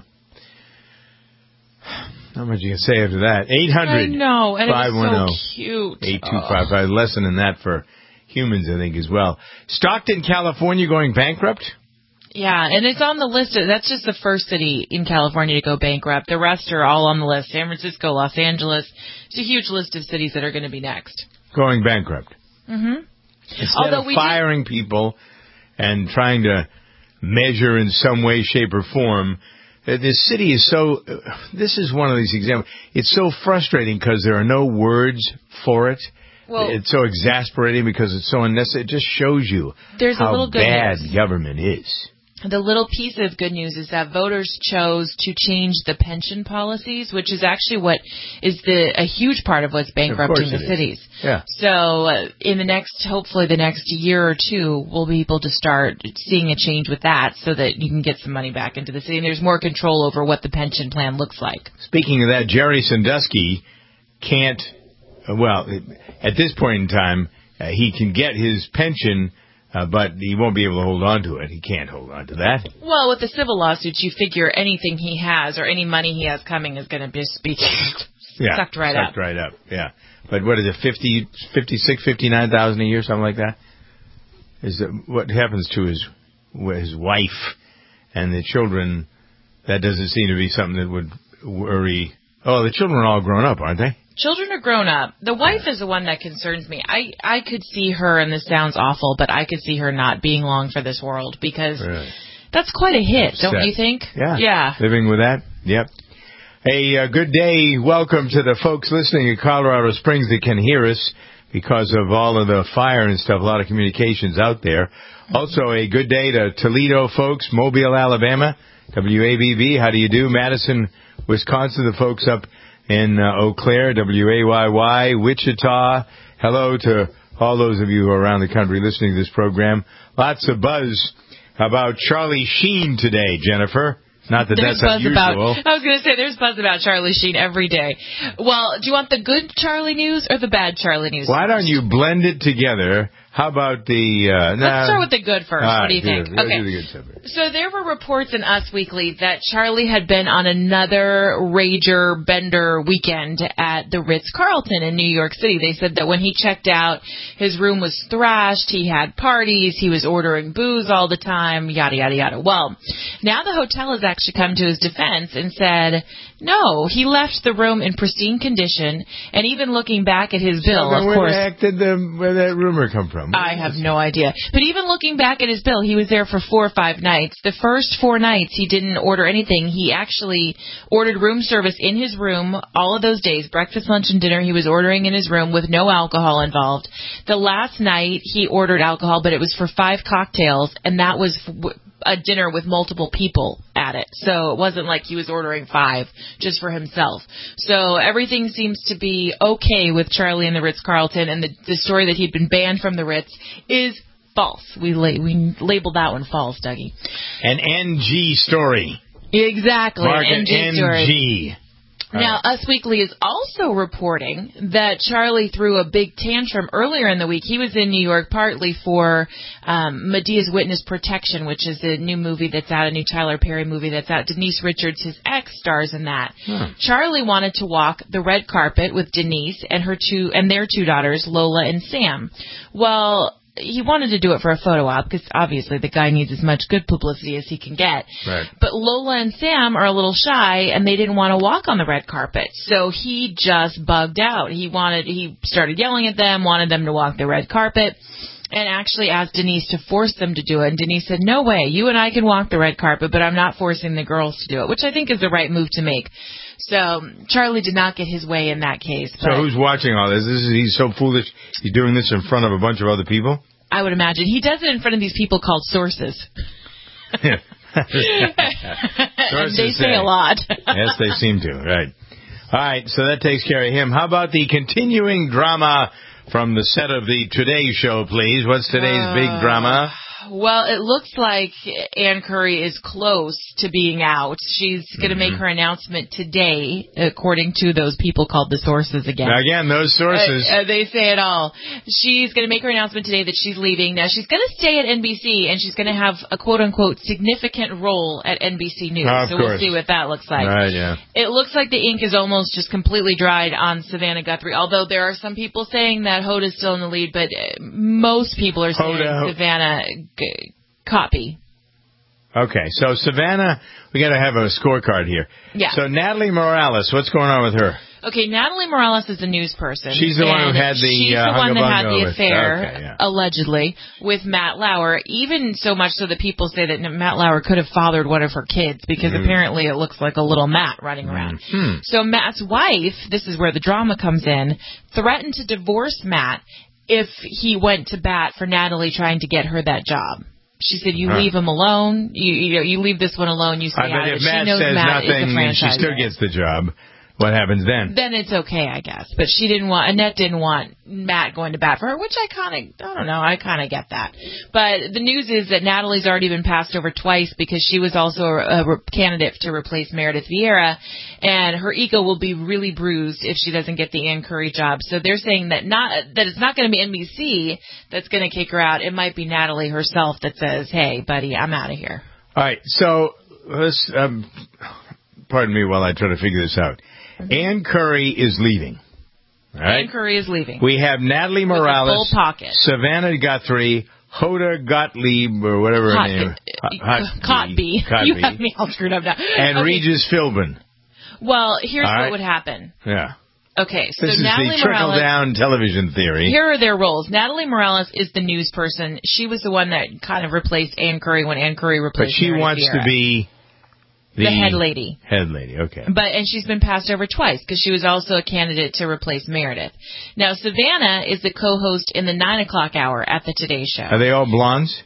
Not much you can say after that. eight hundred I know, and it five one zero was so cute. eight two five five. Lesson in that for humans, I think, as well. Stockton, California going bankrupt? Yeah, and it's on the list. That's just the first city in California to go bankrupt. The rest are all on the list. San Francisco, Los Angeles. It's a huge list of cities that are going to be next. Going bankrupt. Mm-hmm. Instead Although of we firing people and trying to measure in some way, shape, or form, uh, this city is so, uh, this is one of these examples. It's so frustrating because there are no words for it. Well, it's so exasperating because it's so unnecessary. It just shows you There's a how little good bad news. government is. The little piece of good news is that voters chose to change the pension policies, which is actually what is the a huge part of what's bankrupting it the is. cities. Yeah. So uh, in the next, hopefully the next year or two, we'll be able to start seeing a change with that so that you can get some money back into the city. And there's more control over what the pension plan looks like. Speaking of that, Jerry Sandusky can't, uh, well, at this point in time, uh, he can get his pension Uh, but he won't be able to hold on to it. He can't hold on to that. Well, with the civil lawsuits, you figure anything he has or any money he has coming is going to just be yeah, sucked right sucked up. right up, yeah. But what is it, fifty, fifty-six, fifty-nine thousand a year, something like that? Is it, what happens to his his wife and the children? That doesn't seem to be something that would worry. Oh, the children are all grown up, aren't they? Children are grown up. The wife is the one that concerns me. I, I could see her, and this sounds awful, but I could see her not being long for this world because really? That's quite a hit, Upset. don't you think? Yeah. Yeah. Living with that? Yep. Hey, uh, good day. Welcome to the folks listening in Colorado Springs that can hear us because of all of the fire and stuff, a lot of communications out there. Also, a good day to Toledo folks, Mobile, Alabama, W A B B. How do you do? Madison, Wisconsin, the folks up in uh, Eau Claire, W A Y Y, Wichita. Hello to all those of you who are around the country listening to this program. Lots of buzz about Charlie Sheen today, Jennifer. Not that there's that's buzz unusual. About, I was going to say, there's buzz about Charlie Sheen every day. Well, do you want the good Charlie news or the bad Charlie news? Why don't you blend it together? How about the... Uh, Let's nah. start with the good first. All what do you right, think? do, Okay. do the good stuff. So there were reports in Us Weekly that Charlie had been on another rager bender weekend at the Ritz-Carlton in New York City. They said that when he checked out, his room was thrashed, he had parties, he was ordering booze all the time, yada, yada, yada. Well, now the hotel has actually come to his defense and said, no, he left the room in pristine condition, and even looking back at his bill, so of where course... Where the heck did the, where that rumor come from? I have no idea. But even looking back at his bill, he was there for four or five nights. The first four nights, he didn't order anything. He actually ordered room service in his room all of those days. Breakfast, lunch, and dinner he was ordering in his room with no alcohol involved. The last night, he ordered alcohol, but it was for five cocktails, and that was a dinner with multiple people at it. So it wasn't like he was ordering five just for himself. So everything seems to be okay with Charlie and the Ritz-Carlton, and the, the story that he'd been banned from the Ritz is false. We la- we labeled that one false, Dougie. An N G story. Exactly. Mark an N G story. N G. Now, Us Weekly is also reporting that Charlie threw a big tantrum earlier in the week. He was in New York partly for um, Medea's Witness Protection, which is a new movie that's out, a new Tyler Perry movie that's out. Denise Richards, his ex, stars in that. Hmm. Charlie wanted to walk the red carpet with Denise and her two and their two daughters, Lola and Sam. Well, he wanted to do it for a photo op because obviously the guy needs as much good publicity as he can get. Right. But Lola and Sam are a little shy and they didn't want to walk on the red carpet. So he just bugged out. He wanted, he started yelling at them, wanted them to walk the red carpet, and actually asked Denise to force them to do it. And Denise said, no way, you and I can walk the red carpet, but I'm not forcing the girls to do it, which I think is the right move to make. So Charlie did not get his way in that case. So who's watching all this? This is he's so foolish. He's doing this in front of a bunch of other people? I would imagine. He does it in front of these people called sources. Yeah. And they say a lot. Yes, they seem to. Right. All right, so that takes care of him. How about the continuing drama from the set of the Today Show, please? What's today's uh, big drama? Well, it looks like Ann Curry is close to being out. She's going to mm-hmm. make her announcement today, according to those people called the sources again. Now again, those sources. Uh, uh, they say it all. She's going to make her announcement today that she's leaving. Now, she's going to stay at N B C, and she's going to have a quote-unquote significant role at N B C News. Oh, so course. We'll see what that looks like. Right, yeah. It looks like the ink is almost just completely dried on Savannah Guthrie, although there are some people saying that Hoda's still in the lead, but most people are saying Hoda. Savannah G- copy. Okay, so Savannah, we got to have a scorecard here. Yeah. So Natalie Morales, what's going on with her? Okay, Natalie Morales is a news person. She's the one who had the She's uh, the one that had the with, affair, okay, yeah. allegedly, with Matt Lauer, even so much so that people say that Matt Lauer could have fathered one of her kids, because mm. apparently it looks like a little Matt running around. Mm. So Matt's wife, this is where the drama comes in, threatened to divorce Matt if he went to bat for Natalie trying to get her that job. She said, you huh. leave him alone. You, you know, you leave this one alone. You stay I out bet of if it. Matt she knows says Matt nothing, is the she still guy. gets the job. what happens then? Then it's okay, I guess. But she didn't want, Annette didn't want Matt going to bat for her, which I kind of, I don't know, I kind of get that. But the news is that Natalie's already been passed over twice because she was also a, a candidate to replace Meredith Vieira, and her ego will be really bruised if she doesn't get the Ann Curry job. So they're saying that not that it's not going to be N B C that's going to kick her out. It might be Natalie herself that says, hey, buddy, I'm out of here. All right, so let's, um, pardon me while I try to figure this out. Mm-hmm. Ann Curry is leaving. All right? Ann Curry is leaving. We have Natalie Morales, full pocket. Savannah Guthrie, Hoda Gottlieb, or whatever Hot, her name is. Cotby. You have me all screwed up now. And okay. Regis Philbin. Well, here's all what right? would happen. Yeah. Okay, so this is Natalie the trickle-down Morales, television theory. Here are their roles. Natalie Morales is the news person. She was the one that kind of replaced Ann Curry when Ann Curry replaced But she Meredith wants Vieira. to be the, the head lady. Head lady, okay. But and she's been passed over twice because she was also a candidate to replace Meredith. Now, Savannah is the co-host in the nine o'clock hour at the Today Show. Are they all blondes?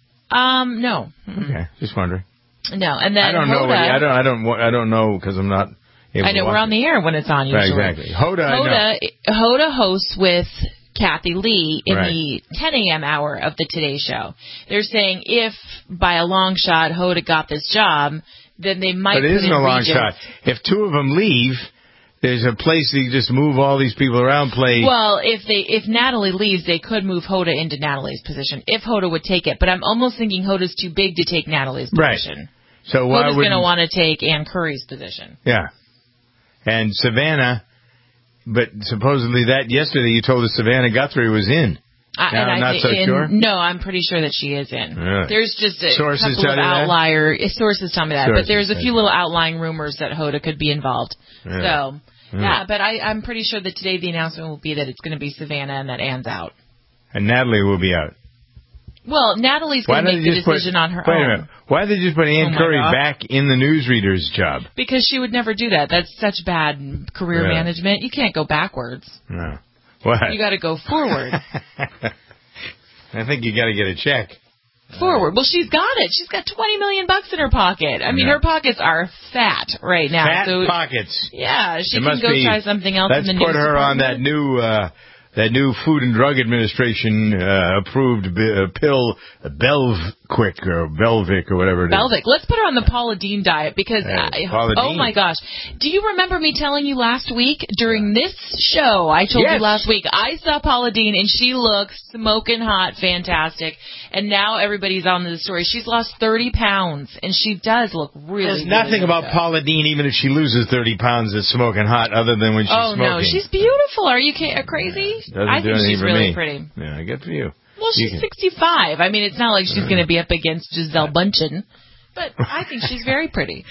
Um, no. Okay, just wondering. No, and then I don't Hoda, know. What, I don't. I don't. I don't know because I'm not. Able I know to we're watch on the air when it's on usually. Right, exactly. Hoda, Hoda, Hoda hosts with Kathy Lee in right. the ten a.m. hour of the Today Show. They're saying if by a long shot Hoda got this job, then they might. But it put isn't in a long Regis. shot. If two of them leave, there's a place that you just move all these people around. Play. Well, if they if Natalie leaves, they could move Hoda into Natalie's position if Hoda would take it. But I'm almost thinking Hoda's too big to take Natalie's position. Right. So why Hoda's would going to want to take Ann Curry's position. Yeah. And Savannah, but supposedly that yesterday you told us Savannah Guthrie was in. I, now, and I'm not I, so and sure? No, I'm pretty sure that she is in. Really? There's just a Sources couple tell of you that? outlier sources tell me that, Sources but there's a tell few you. little outlying rumors that Hoda could be involved. Really? So, Hmm. yeah, but I, I'm pretty sure that today the announcement will be that it's going to be Savannah and that Ann's out. And Natalie will be out. Well, Natalie's Why going to don't make they the just put- decision on her Wait a own. minute. Why did they just put Ann Oh my Curry God. back in the newsreader's job? Because she would never do that. That's such bad career Really? management. You can't go backwards. No. What? You got to go forward. I think you got to get a check. Forward. Well, she's got it. She's got twenty million bucks in her pocket. I mean, Yeah. her pockets are fat right now. Fat so pockets. Yeah, she It can must go be- try something else Let's in the put news her on department. that new uh, that new Food and Drug Administration uh, approved b- uh, pill, uh, Belviq or Belvic or whatever it is. Belvic. Let's put her on the Paula Deen diet because, Hey, I, Paula oh Deen. my gosh. Do you remember me telling you last week during this show, I told Yes. you last week, I saw Paula Deen and she looks smoking hot, fantastic. And now everybody's on the story. She's lost thirty pounds and she does look really There's really nothing good, about though. Paula Deen, even if she loses thirty pounds, that's smoking hot, other than when she's Oh smoking. no, she's beautiful. Are you ca- crazy? Doesn't I do think anything she's for really me. pretty. Yeah, good for you. Well, You she's can- sixty-five. I mean, it's not like she's going to be up against Giselle Bundchen, but I think she's very pretty.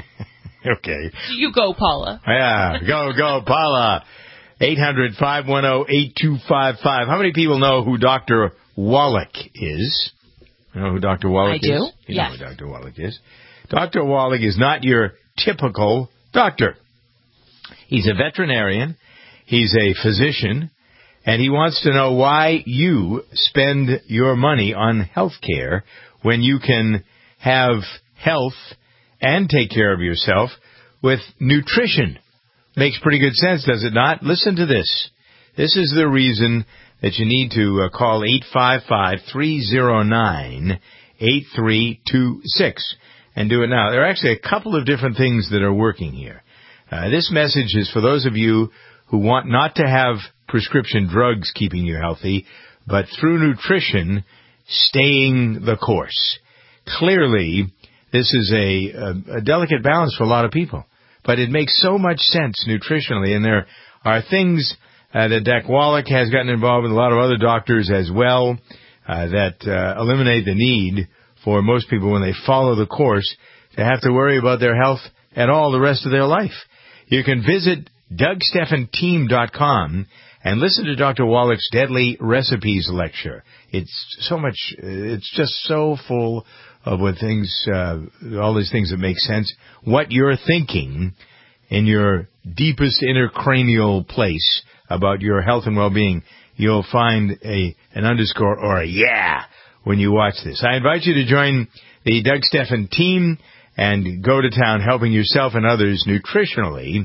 Okay. You go, Paula. Yeah, go, go, Paula. eight hundred, five one zero, eight two five five. How many people know who Doctor Wallach is? You know who Doctor Wallach I is? do, You yes. know who Doctor Wallach is. Doctor Wallach is not your typical doctor. He's a veterinarian. He's a physician. And he wants to know why you spend your money on health care when you can have health and take care of yourself with nutrition. Makes pretty good sense, does it not? Listen to this. This is the reason that you need to uh, call eight five five, three oh nine, eight three two six and do it now. There are actually a couple of different things that are working here. Uh, this message is for those of you who want not to have prescription drugs keeping you healthy, but through nutrition, staying the course. Clearly, this is a, a, a delicate balance for a lot of people, but it makes so much sense nutritionally, and there are things uh, that Doc Wallach has gotten involved with, a lot of other doctors as well, uh, that uh, eliminate the need for most people when they follow the course to have to worry about their health at all the rest of their life. You can visit Doug Stephan Team dot com and listen to Doctor Wallach's Deadly Recipes lecture. It's so much, it's just so full of what things, uh, all these things that make sense. What you're thinking in your deepest intercranial place about your health and well-being, you'll find a an underscore or a yeah when you watch this. I invite you to join the Doug Stephan team and go to town helping yourself and others nutritionally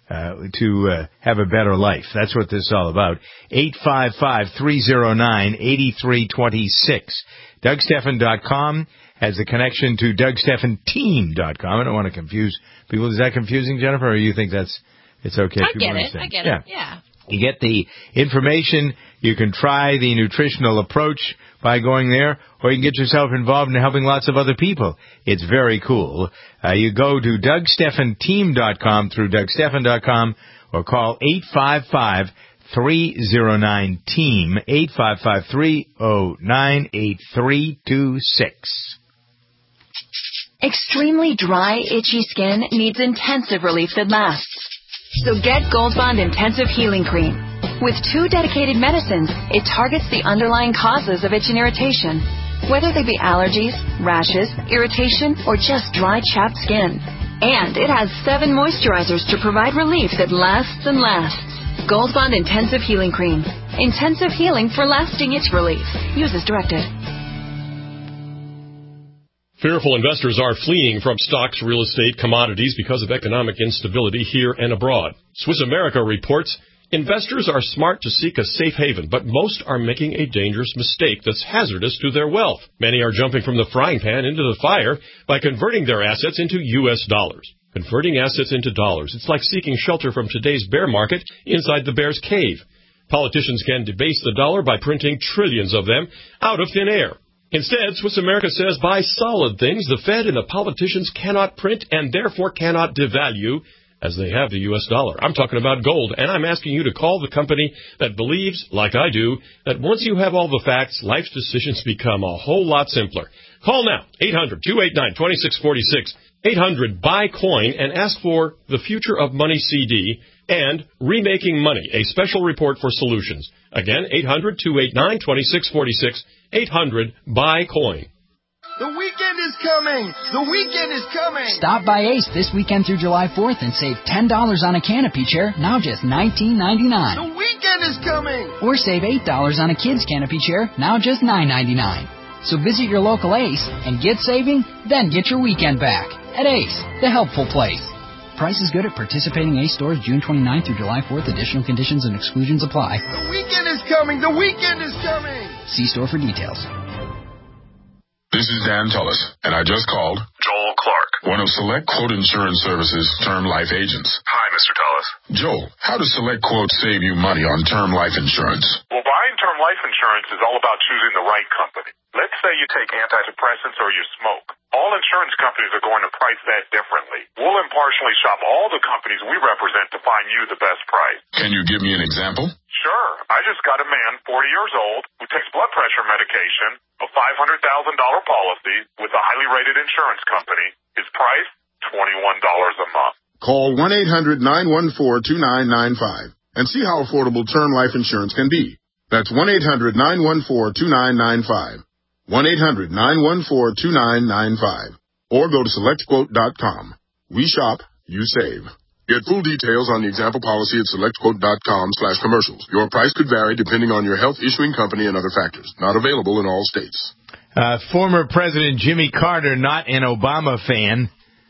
uh, to uh, have a better life. That's what this is all about. eight five five, three oh nine, eight three two six. Doug Stephan dot com has a connection to Doug Stephan Team dot com. I don't want to confuse people. Is that confusing, Jennifer, or you think that's it's okay? I get it. I get yeah. it. Yeah. You get the information. You can try the nutritional approach by going there, or you can get yourself involved in helping lots of other people. It's very cool. Uh, you go to Doug Stephan Team dot com through Doug Stephan dot com or call eight five five, three oh nine, team, eight five five, three oh nine, eight three two six. Extremely dry, itchy skin needs intensive relief that lasts. So get Gold Bond Intensive Healing Cream. With two dedicated medicines, it targets the underlying causes of itch and irritation, whether they be allergies, rashes, irritation, or just dry, chapped skin. And it has seven moisturizers to provide relief that lasts and lasts. Gold Bond Intensive Healing Cream. Intensive healing for lasting itch relief. Use as directed. Fearful investors are fleeing from stocks, real estate, commodities because of economic instability here and abroad. Swiss America reports investors are smart to seek a safe haven, but most are making a dangerous mistake that's hazardous to their wealth. Many are jumping from the frying pan into the fire by converting their assets into U S dollars. Converting assets into dollars, it's like seeking shelter from today's bear market inside the bear's cave. Politicians can debase the dollar by printing trillions of them out of thin air. Instead, Swiss America says buy solid things the Fed and the politicians cannot print and therefore cannot devalue as they have the U S dollar. I'm talking about gold, and I'm asking you to call the company that believes, like I do, that once you have all the facts, life's decisions become a whole lot simpler. Call now, eight hundred, two eight nine, two six four six, eight hundred, buy coin, and ask for the Future of Money C D and Remaking Money, a special report for solutions. Again, eight hundred, two eight nine, two six four six, eight hundred, buy coin. The weekend is coming! The weekend is coming! Stop by Ace this weekend through July fourth and save ten dollars on a canopy chair, now just nineteen ninety-nine. The weekend is coming! Or save eight dollars on a kid's canopy chair, now just nine ninety-nine. So visit your local Ace and get saving, then get your weekend back. At Ace, the helpful place. Price is good at participating Ace stores June twenty-ninth through July fourth. Additional conditions and exclusions apply. The weekend is coming! The weekend is coming! See store for details. This is Dan Tullis, and I just called Joel Clark, one of Select Quote Insurance Services' term life agents. Hi, Mister Tullis. Joel, how does Select Quote save you money on term life insurance? Well, buying term life insurance is all about choosing the right company. Let's say you take antidepressants or you smoke. All insurance companies are going to price that differently. We'll impartially shop all the companies we represent to find you the best price. Can you give me an example? Sure. I just got a man, forty years old, who takes blood pressure medication, a five hundred thousand dollars policy with a highly rated insurance company. His price, twenty-one dollars a month. Call one eight hundred, nine one four, two nine nine five and see how affordable term life insurance can be. That's one eight hundred, nine one four, two nine nine five. one eight hundred, nine one four, two nine nine five. Or go to select quote dot com. We shop, you save. Get full details on the example policy at select quote dot com slash commercials. Your price could vary depending on your health issuing company and other factors. Not available in all states. Uh, former President Jimmy Carter, not an Obama fan,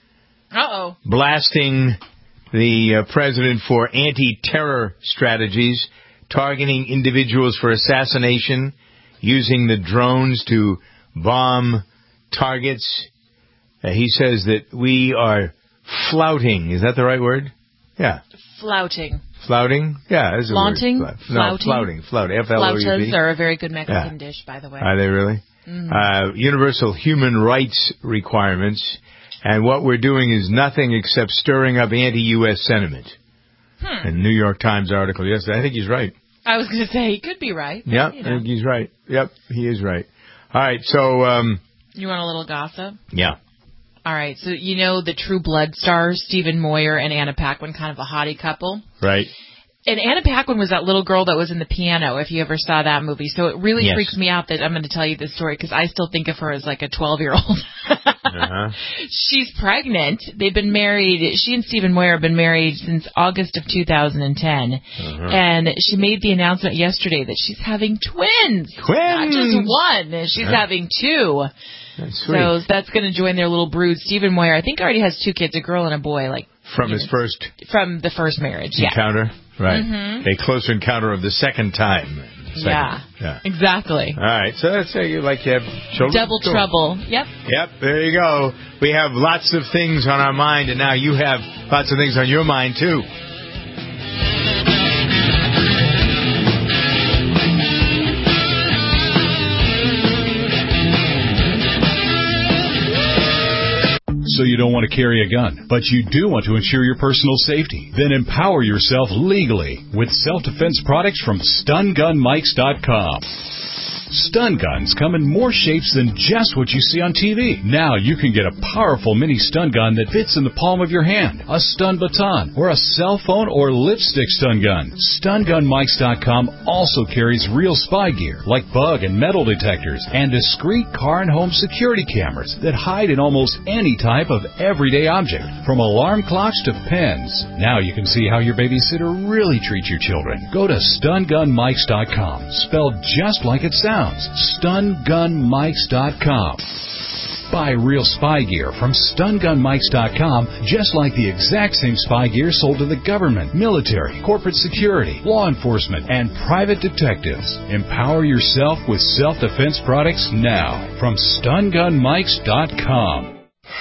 Uh-oh. blasting the uh, president for anti-terror strategies, targeting individuals for assassination, using the drones to bomb targets. Uh, he says that we are flouting. Is that the right word? Yeah. Flouting. Flouting? Yeah, that's a Flaunting? word. Flouting? No, flouting. Flouting. F L O U T. Flautas are a very good Mexican Yeah. dish, by the way. Are they really? Mm. Uh, universal human rights requirements. And what we're doing is nothing except stirring up anti-U S sentiment. Hmm. In the New York Times article yesterday. I think he's right. I was going to say, he could be right. Yeah, you I know. think he's right. Yep, he is right. All right, so... Um, You want a little gossip? yeah. All right, so you know the True Blood stars, Stephen Moyer and Anna Paquin, kind of a hottie couple? Right. And Anna Paquin was that little girl that was in the piano, if you ever saw that movie. So it really Yes. freaks me out that I'm going to tell you this story because I still think of her as like a twelve-year-old. Uh-huh. She's pregnant. They've been married. She and Stephen Moyer have been married since August of two thousand ten. Uh-huh. And she made the announcement yesterday that she's having twins. Twins! Not just one. She's Huh? having two. That's sweet. So that's going to join their little brood. Stephen Moyer, I think, already has two kids, a girl and a boy, like From his first from the first marriage. encounter, yeah. right? Mm-hmm. A closer encounter of the second time. Second. Yeah. yeah, exactly. All right, so let's say you like you have children. Double cool. trouble. Yep. Yep, there you go. We have lots of things on our mind, and now you have lots of things on your mind, too. So you don't want to carry a gun, but you do want to ensure your personal safety. Then empower yourself legally with self-defense products from stun gun mikes dot com. Stun guns come in more shapes than just what you see on T V. Now you can get a powerful mini stun gun that fits in the palm of your hand, a stun baton, or a cell phone or lipstick stun gun. stun gun mikes dot com also carries real spy gear like bug and metal detectors and discreet car and home security cameras that hide in almost any type of everyday object, from alarm clocks to pens. Now you can see how your babysitter really treats your children. Go to stun gun mikes dot com, spelled just like it sounds. stun gun mikes dot com. Buy real spy gear from stun gun mikes dot com, just like the exact same spy gear sold to the government, military, corporate security, law enforcement, and private detectives. Empower yourself with self-defense products now from stun gun mikes dot com.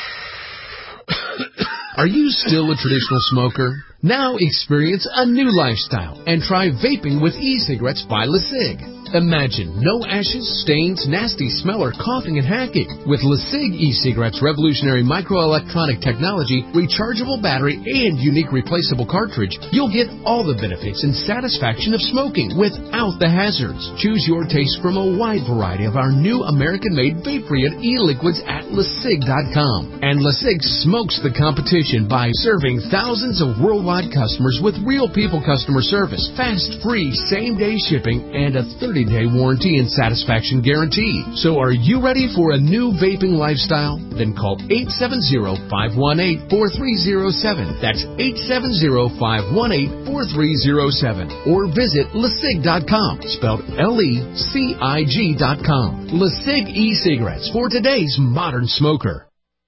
Are you still a traditional smoker? Now experience a new lifestyle and try vaping with e-cigarettes by LeSig. Imagine no ashes, stains, nasty smell, or coughing and hacking. With LeSig e-cigarettes' revolutionary microelectronic technology, rechargeable battery, and unique replaceable cartridge, you'll get all the benefits and satisfaction of smoking without the hazards. Choose your taste from a wide variety of our new American-made vape-free e-liquids at LeSig dot com. And LeSig smokes the competition by serving thousands of worldwide customers with real people customer service, fast, free, same-day shipping, and a thirty day warranty and satisfaction guarantee. So are you ready for a new vaping lifestyle? Then call eight seven zero, five one eight, four three zero seven. That's eight seven zero, five one eight, four three zero seven. Or visit LeSig dot com, spelled L E C I G dot com. LeSig e-cigarettes for today's modern smoker.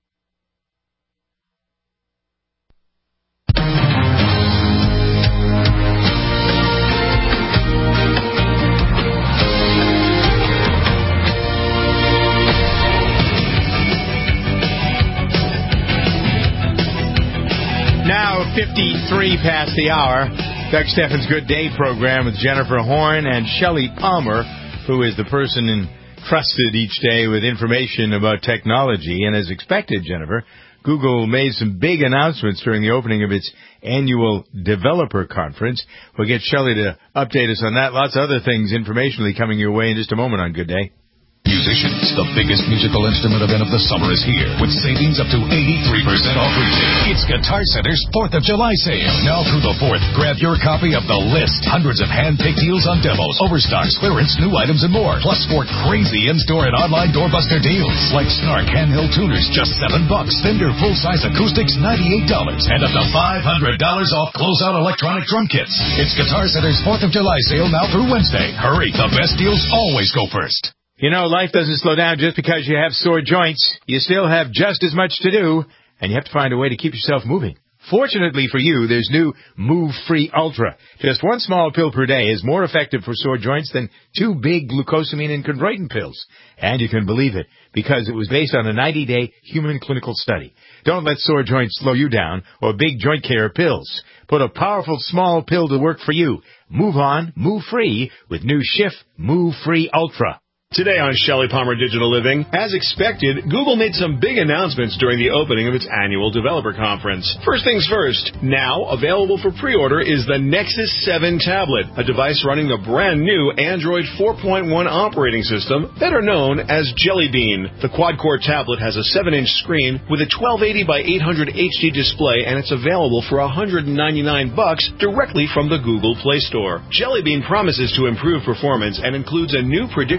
fifty-three past the hour. Doug Steffens' Good Day program with Jennifer Horn and Shelley Palmer, who is the person entrusted each day with information about technology. And as expected, Jennifer, Google made some big announcements during the opening of its annual developer conference. We'll get Shelley to update us on that. Lots of other things informationally coming your way in just a moment on Good Day. Musicians, the biggest musical instrument event of the summer is here, with savings up to eighty-three percent off retail. It's Guitar Center's fourth of July sale. Now through the fourth, grab your copy of The List. Hundreds of hand-picked deals on demos, overstocks, clearance, new items, and more. Plus four crazy in-store and online doorbuster deals, like Snark handheld tuners, just seven bucks. Fender full-size acoustics, ninety-eight dollars. And up to five hundred dollars off closeout electronic drum kits. It's Guitar Center's fourth of July sale now through Wednesday. Hurry, the best deals always go first. You know, life doesn't slow down just because you have sore joints. You still have just as much to do, and you have to find a way to keep yourself moving. Fortunately for you, there's new Move Free Ultra. Just one small pill per day is more effective for sore joints than two big glucosamine and chondroitin pills. And you can believe it, because it was based on a ninety day human clinical study. Don't let sore joints slow you down or big joint care pills. Put a powerful small pill to work for you. Move on, move free with new Schiff Move Free Ultra. Today on Shelley Palmer Digital Living, as expected, Google made some big announcements during the opening of its annual developer conference. First things first, now available for pre-order is the Nexus seven tablet, a device running the brand new Android four point one operating system, better known as Jelly Bean. The quad-core tablet has a seven inch screen with a twelve eighty by eight hundred H D display, and it's available for one hundred ninety-nine bucks directly from the Google Play Store. Jelly Bean promises to improve performance and includes a new predictive keyboard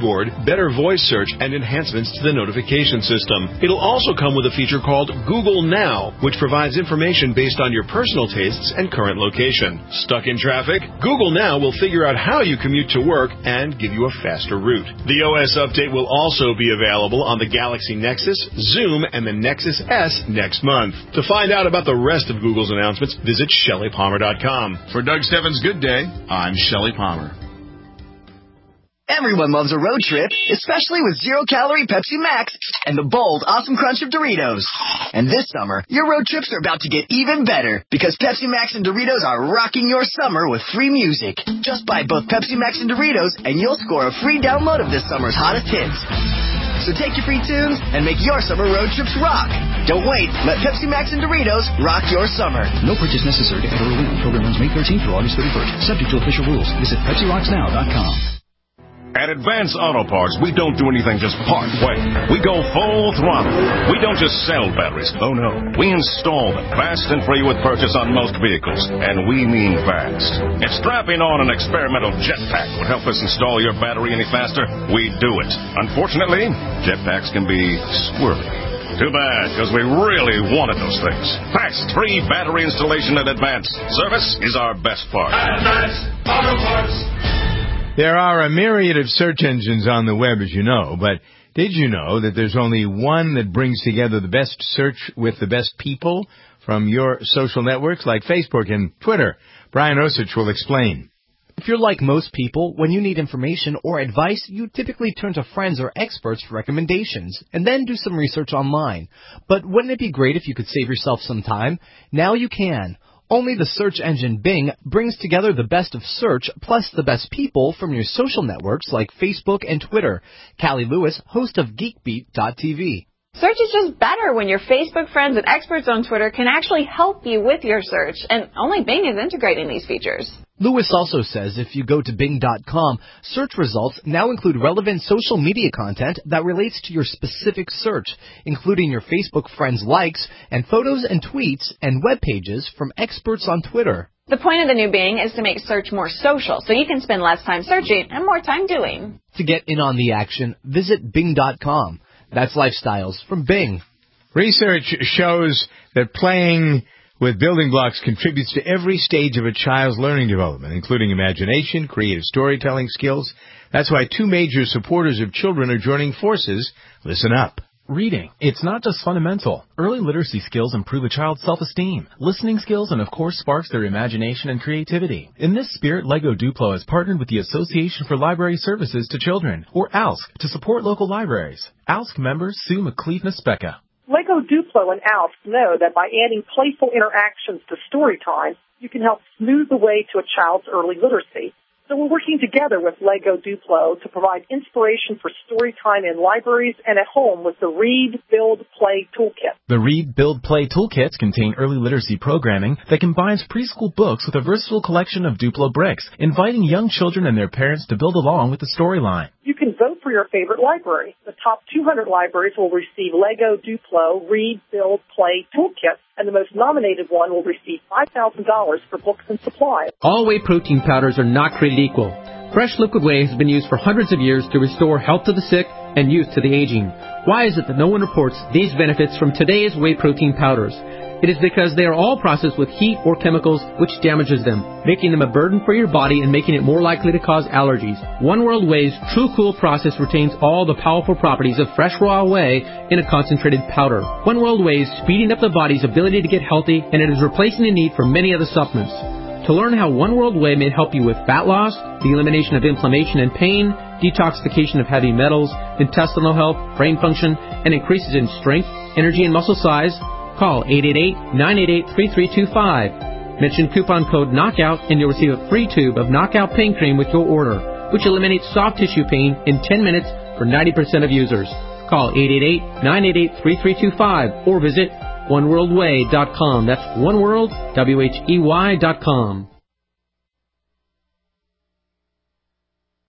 keyboard, better voice search, and enhancements to the notification system. It'll also come with a feature called Google Now, which provides information based on your personal tastes and current location. Stuck in traffic? Google Now will figure out how you commute to work and give you a faster route. The O S update will also be available on the Galaxy Nexus, Zoom, and the Nexus S next month. To find out about the rest of Google's announcements, visit Shelley Palmer dot com. For Doug Stebbins' Good Day, I'm Shelley Palmer. Everyone loves a road trip, especially with zero-calorie Pepsi Max and the bold, awesome crunch of Doritos. And this summer, your road trips are about to get even better because Pepsi Max and Doritos are rocking your summer with free music. Just buy both Pepsi Max and Doritos, and you'll score a free download of this summer's hottest hits. So take your free tunes and make your summer road trips rock. Don't wait. Let Pepsi Max and Doritos rock your summer. No purchase necessary to enter or win. Program runs May thirteenth through August thirty-first. Subject to official rules. Visit Pepsi Rocks Now dot com. At Advance Auto Parts, we don't do anything just part way. We go full throttle. We don't just sell batteries. Oh, no. We install them fast and free with purchase on most vehicles. And we mean fast. If strapping on an experimental jetpack would help us install your battery any faster, we'd do it. Unfortunately, jetpacks can be squirrely. Too bad, because we really wanted those things. Fast, free battery installation at Advance. Service is our best part. Advance Auto Parts. There are a myriad of search engines on the web, as you know, but did you know that there's only one that brings together the best search with the best people from your social networks like Facebook and Twitter? Brian Osich will explain. If you're like most people, when you need information or advice, you typically turn to friends or experts for recommendations, and then do some research online. But wouldn't it be great if you could save yourself some time? Now you can. Only the search engine Bing brings together the best of search plus the best people from your social networks like Facebook and Twitter. Callie Lewis, host of Geek Beat dot T V. Search is just better when your Facebook friends and experts on Twitter can actually help you with your search, and only Bing is integrating these features. Lewis also says if you go to Bing dot com, search results now include relevant social media content that relates to your specific search, including your Facebook friends' likes and photos and tweets and web pages from experts on Twitter. The point of the new Bing is to make search more social, so you can spend less time searching and more time doing. To get in on the action, visit Bing dot com. That's Lifestyles from Bing. Research shows that playing with building blocks contributes to every stage of a child's learning development, including imagination, creative storytelling skills. That's why two major supporters of children are joining forces. Listen up. Reading. It's not just fundamental. Early literacy skills improve a child's self-esteem. Listening skills and, of course, sparks their imagination and creativity. In this spirit, Lego Duplo has partnered with the Association for Library Services to Children, or A L S C, to support local libraries. A L S C member Sue McCleave-Nespeka. Lego Duplo and A L S C know that by adding playful interactions to story time, you can help smooth the way to a child's early literacy. So we're working together with Lego Duplo to provide inspiration for story time in libraries and at home with the Read, Build, Play Toolkit. The Read, Build, Play Toolkits contain early literacy programming that combines preschool books with a versatile collection of Duplo bricks, inviting young children and their parents to build along with the storyline. You can vote for your favorite library. The top two hundred libraries will receive Lego Duplo Read, Build, Play Toolkit, and the most nominated one will receive five thousand dollars for books and supplies. All whey protein powders are not created equal. Fresh liquid whey has been used for hundreds of years to restore health to the sick and youth to the aging. Why is it that no one reports these benefits from today's whey protein powders? It is because they are all processed with heat or chemicals which damages them, making them a burden for your body and making it more likely to cause allergies. One World Whey's True Cool process retains all the powerful properties of fresh raw whey in a concentrated powder. One World Whey is speeding up the body's ability to get healthy, and it is replacing the need for many other supplements. To learn how One World Whey may help you with fat loss, the elimination of inflammation and pain, detoxification of heavy metals, intestinal health, brain function, and increases in strength, energy, and muscle size, call eight eight eight, nine eight eight, three three two five. Mention coupon code KNOCKOUT and you'll receive a free tube of Knockout Pain Cream with your order, which eliminates soft tissue pain in ten minutes for ninety percent of users. Call eight eight eight, nine eight eight, three three two five or visit one world whey dot com. That's oneworld, W H E Y dot com.